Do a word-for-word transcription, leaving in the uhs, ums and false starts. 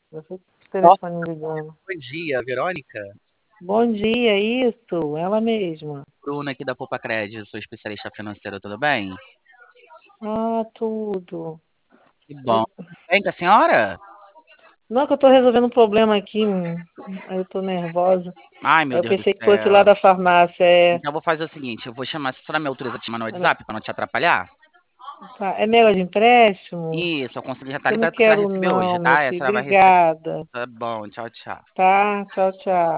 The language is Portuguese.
Esse Nossa, telefone ligando. bom dia, Verônica. Bom dia, isso, ela mesma. Bruna aqui da Poupa Crédito, sou especialista financeira, tudo bem? Ah, tudo. Que Eu- bom. Bem com a senhora? Não, que eu tô resolvendo um problema aqui, hum, aí eu tô nervosa. Ai, meu Aí eu Deus do pensei que fosse lá céu. da farmácia. É, Então eu vou fazer o seguinte, eu vou chamar, a senhora me autoriza a te mandar no WhatsApp para não te atrapalhar? tá, é negócio de empréstimo? Isso, eu consegui, já tá Eu não liberado para quero receber hoje, não, meu tá? A filho. senhora vai receber. Obrigada. Tá bom, tchau, tchau. Tá? Tchau, tchau.